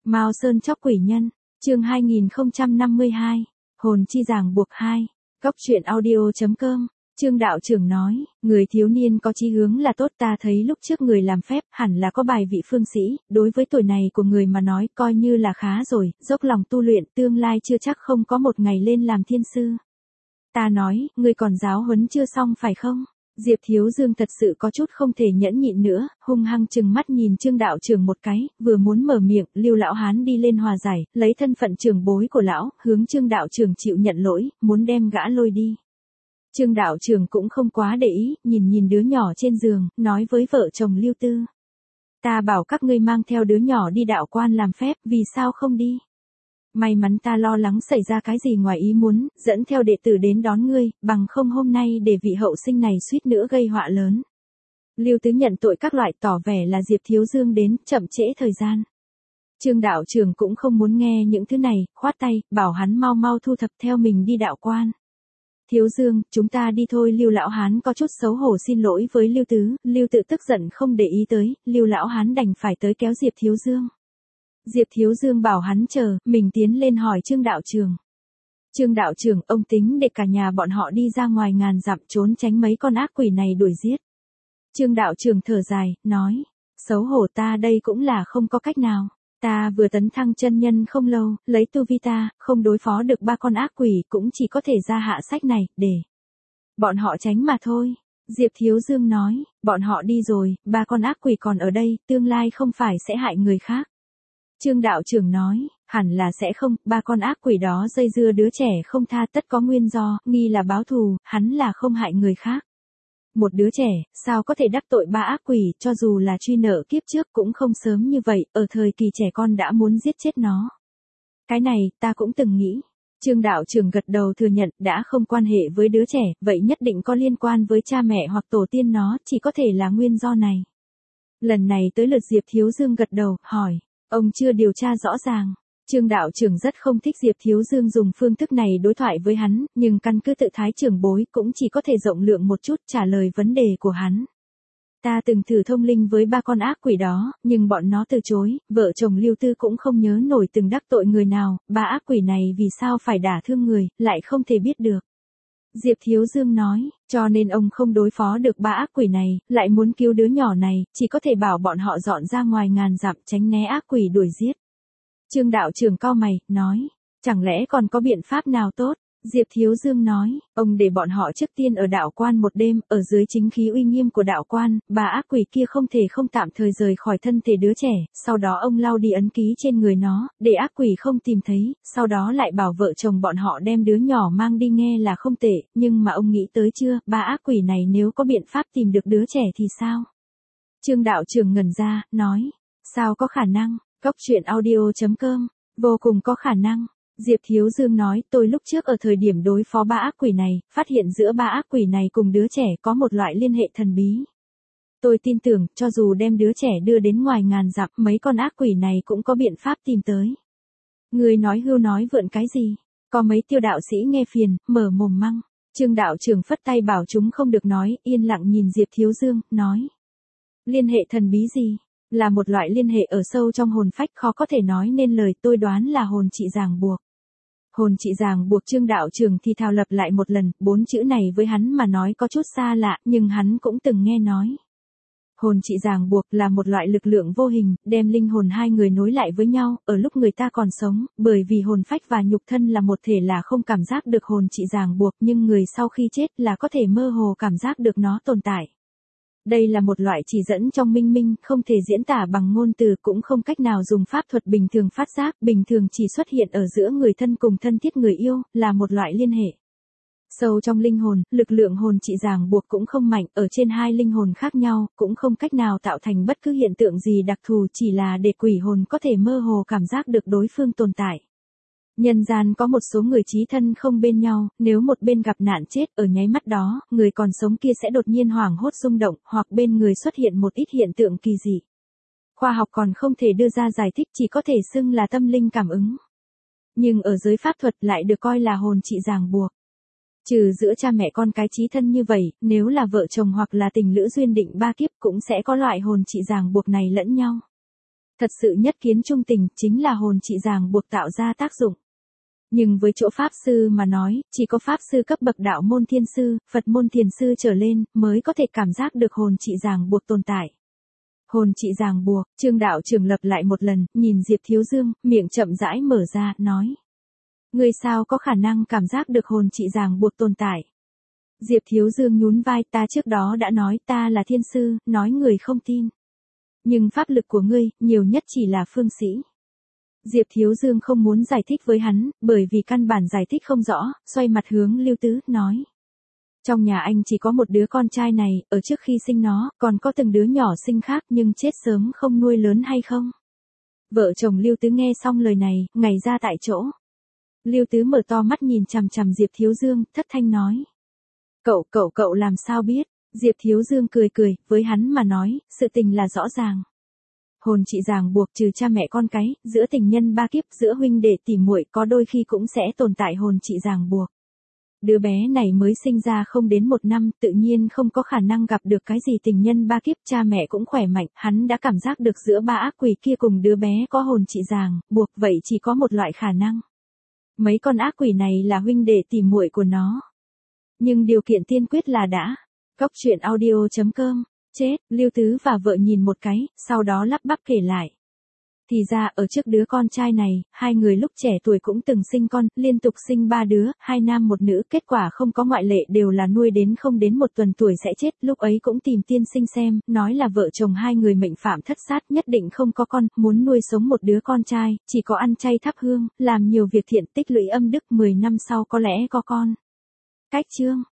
Mao Sơn chóc quỷ nhân, chương 2052, hồn chi ràng buộc 2, Góc truyện audio.com. Trương đạo trưởng nói, người thiếu niên có chí hướng là tốt, ta thấy lúc trước người làm phép hẳn là có bài vị phương sĩ, đối với tuổi này của người mà nói coi như là khá rồi, dốc lòng tu luyện tương lai chưa chắc không có một ngày lên làm thiên sư. Ta nói, ngươi còn giáo huấn chưa xong phải không? Diệp Thiếu Dương thật sự có chút không thể nhẫn nhịn nữa, hung hăng trừng mắt nhìn Trương đạo trưởng một cái, vừa muốn mở miệng, Lưu lão hán đi lên hòa giải, lấy thân phận trưởng bối của lão, hướng Trương đạo trưởng chịu nhận lỗi, muốn đem gã lôi đi. Trương đạo trưởng cũng không quá để ý, nhìn đứa nhỏ trên giường, nói với vợ chồng Lưu Tư. Ta bảo các ngươi mang theo đứa nhỏ đi đạo quan làm phép, vì sao không đi? May mắn ta lo lắng xảy ra cái gì ngoài ý muốn, dẫn theo đệ tử đến đón ngươi, bằng không hôm nay để vị hậu sinh này suýt nữa gây họa lớn. Lưu Tứ nhận tội các loại, tỏ vẻ là Diệp Thiếu Dương đến, chậm trễ thời gian. Trương đạo trưởng cũng không muốn nghe những thứ này, khoát tay, bảo hắn mau mau thu thập theo mình đi đạo quan. Thiếu Dương, chúng ta đi thôi. Lưu lão hán có chút xấu hổ xin lỗi với Lưu Tứ, Lưu Tự tức giận không để ý tới, Lưu lão hán đành phải tới kéo Diệp Thiếu Dương. Diệp Thiếu Dương bảo hắn chờ, mình tiến lên hỏi Trương đạo trưởng. Trương đạo trưởng, ông tính để cả nhà bọn họ đi ra ngoài ngàn dặm trốn tránh mấy con ác quỷ này đuổi giết. Trương đạo trưởng thở dài, nói, xấu hổ ta đây cũng là không có cách nào. Ta vừa tấn thăng chân nhân không lâu, lấy tu vi ta, không đối phó được ba con ác quỷ, cũng chỉ có thể ra hạ sách này, để bọn họ tránh mà thôi. Diệp Thiếu Dương nói, bọn họ đi rồi, ba con ác quỷ còn ở đây, tương lai không phải sẽ hại người khác. Trương đạo trưởng nói, hẳn là sẽ không, ba con ác quỷ đó dây dưa đứa trẻ không tha, tất có nguyên do, nghi là báo thù, hắn là không hại người khác. Một đứa trẻ, sao có thể đắc tội ba ác quỷ, cho dù là truy nợ kiếp trước cũng không sớm như vậy, ở thời kỳ trẻ con đã muốn giết chết nó. Cái này, ta cũng từng nghĩ. Trương đạo trưởng gật đầu thừa nhận, đã không quan hệ với đứa trẻ, vậy nhất định có liên quan với cha mẹ hoặc tổ tiên nó, chỉ có thể là nguyên do này. Lần này tới lượt Diệp Thiếu Dương gật đầu, hỏi, ông chưa điều tra rõ ràng. Trương đạo trưởng rất không thích Diệp Thiếu Dương dùng phương thức này đối thoại với hắn, nhưng căn cứ tự thái trưởng bối cũng chỉ có thể rộng lượng một chút trả lời vấn đề của hắn. Ta từng thử thông linh với ba con ác quỷ đó, nhưng bọn nó từ chối, vợ chồng Lưu Tư cũng không nhớ nổi từng đắc tội người nào, ba ác quỷ này vì sao phải đả thương người, lại không thể biết được. Diệp Thiếu Dương nói, cho nên ông không đối phó được ba ác quỷ này, lại muốn cứu đứa nhỏ này, chỉ có thể bảo bọn họ dọn ra ngoài ngàn dặm tránh né ác quỷ đuổi giết. Trương đạo trưởng cau mày, nói, chẳng lẽ còn có biện pháp nào tốt? Diệp Thiếu Dương nói, ông để bọn họ trước tiên ở đạo quan một đêm, ở dưới chính khí uy nghiêm của đạo quan, bà ác quỷ kia không thể không tạm thời rời khỏi thân thể đứa trẻ, sau đó ông lau đi ấn ký trên người nó, để ác quỷ không tìm thấy, sau đó lại bảo vợ chồng bọn họ đem đứa nhỏ mang đi, nghe là không tệ, nhưng mà ông nghĩ tới chưa, bà ác quỷ này nếu có biện pháp tìm được đứa trẻ thì sao? Trương đạo trưởng ngẩn ra, nói, sao có khả năng? Góc truyện audio.com, vô cùng có khả năng. Diệp Thiếu Dương nói, tôi lúc trước ở thời điểm đối phó ba ác quỷ này, phát hiện giữa ba ác quỷ này cùng đứa trẻ có một loại liên hệ thần bí. Tôi tin tưởng, cho dù đem đứa trẻ đưa đến ngoài ngàn dặm, mấy con ác quỷ này cũng có biện pháp tìm tới. Người nói hưu nói vượn cái gì? Có mấy tiêu đạo sĩ nghe phiền, mở mồm măng. Trương đạo trưởng phất tay bảo chúng không được nói, yên lặng nhìn Diệp Thiếu Dương, nói. Liên hệ thần bí gì? Là một loại liên hệ ở sâu trong hồn phách khó có thể nói nên lời, tôi đoán là hồn trị ràng buộc. Hồn trị ràng buộc. Trương đạo trưởng thì thào lập lại một lần, 4 chữ này với hắn mà nói có chút xa lạ, nhưng hắn cũng từng nghe nói. Hồn trị ràng buộc là một loại lực lượng vô hình, đem linh hồn hai người nối lại với nhau, ở lúc người ta còn sống, bởi vì hồn phách và nhục thân là một thể là không cảm giác được hồn trị ràng buộc, nhưng người sau khi chết là có thể mơ hồ cảm giác được nó tồn tại. Đây là một loại chỉ dẫn trong minh minh, không thể diễn tả bằng ngôn từ, cũng không cách nào dùng pháp thuật bình thường phát giác, bình thường chỉ xuất hiện ở giữa người thân cùng thân thiết người yêu, là một loại liên hệ. Sâu trong linh hồn, lực lượng hồn trị ràng buộc cũng không mạnh, ở trên hai linh hồn khác nhau, cũng không cách nào tạo thành bất cứ hiện tượng gì đặc thù, chỉ là để quỷ hồn có thể mơ hồ cảm giác được đối phương tồn tại. Nhân gian có một số người chí thân không bên nhau, nếu một bên gặp nạn chết, ở nháy mắt đó, người còn sống kia sẽ đột nhiên hoảng hốt rung động, hoặc bên người xuất hiện một ít hiện tượng kỳ dị. Khoa học còn không thể đưa ra giải thích, chỉ có thể xưng là tâm linh cảm ứng. Nhưng ở giới pháp thuật lại được coi là hồn trị ràng buộc. Trừ giữa cha mẹ con cái chí thân như vậy, nếu là vợ chồng hoặc là tình lữ duyên định ba kiếp cũng sẽ có loại hồn trị ràng buộc này lẫn nhau. Thật sự nhất kiến trung tình, chính là hồn trị ràng buộc tạo ra tác dụng. Nhưng với chỗ Pháp Sư mà nói, chỉ có Pháp Sư cấp bậc đạo môn thiên sư, Phật môn thiền sư trở lên, mới có thể cảm giác được hồn trị ràng buộc tồn tại. Hồn trị ràng buộc, Trương đạo trưởng lặp lại một lần, nhìn Diệp Thiếu Dương, miệng chậm rãi mở ra, nói. Ngươi sao có khả năng cảm giác được hồn trị ràng buộc tồn tại? Diệp Thiếu Dương nhún vai, ta trước đó đã nói ta là thiên sư, nói người không tin. Nhưng pháp lực của ngươi, nhiều nhất chỉ là phương sĩ. Diệp Thiếu Dương không muốn giải thích với hắn, bởi vì căn bản giải thích không rõ, xoay mặt hướng Lưu Tứ, nói. Trong nhà anh chỉ có một đứa con trai này, ở trước khi sinh nó, còn có từng đứa nhỏ sinh khác nhưng chết sớm không nuôi lớn hay không? Vợ chồng Lưu Tứ nghe xong lời này, ngảy ra tại chỗ. Lưu Tứ mở to mắt nhìn chằm chằm Diệp Thiếu Dương, thất thanh nói. Cậu làm sao biết? Diệp Thiếu Dương cười, với hắn mà nói, sự tình là rõ ràng. Hồn trị ràng buộc trừ cha mẹ con cái, giữa tình nhân ba kiếp, giữa huynh đệ tỉ muội có đôi khi cũng sẽ tồn tại hồn trị ràng buộc. Đứa bé này mới sinh ra không đến 1 năm, tự nhiên không có khả năng gặp được cái gì tình nhân ba kiếp, cha mẹ cũng khỏe mạnh, hắn đã cảm giác được giữa ba ác quỷ kia cùng đứa bé có hồn trị ràng buộc, vậy chỉ có một loại khả năng. Mấy con ác quỷ này là huynh đệ tỉ muội của nó. Nhưng điều kiện tiên quyết là đã. Cóc truyện audio.com. Chết, Lưu Tứ và vợ nhìn một cái, sau đó lắp bắp kể lại. Thì ra, ở trước đứa con trai này, hai người lúc trẻ tuổi cũng từng sinh con, liên tục sinh 3 đứa, 2 nam 1 nữ, kết quả không có ngoại lệ, đều là nuôi đến không đến 1 tuần tuổi sẽ chết, lúc ấy cũng tìm tiên sinh xem, nói là vợ chồng hai người mệnh phạm thất sát, nhất định không có con, muốn nuôi sống một đứa con trai, chỉ có ăn chay thắp hương, làm nhiều việc thiện tích lũy âm đức, 10 năm sau có lẽ có con. Cách chương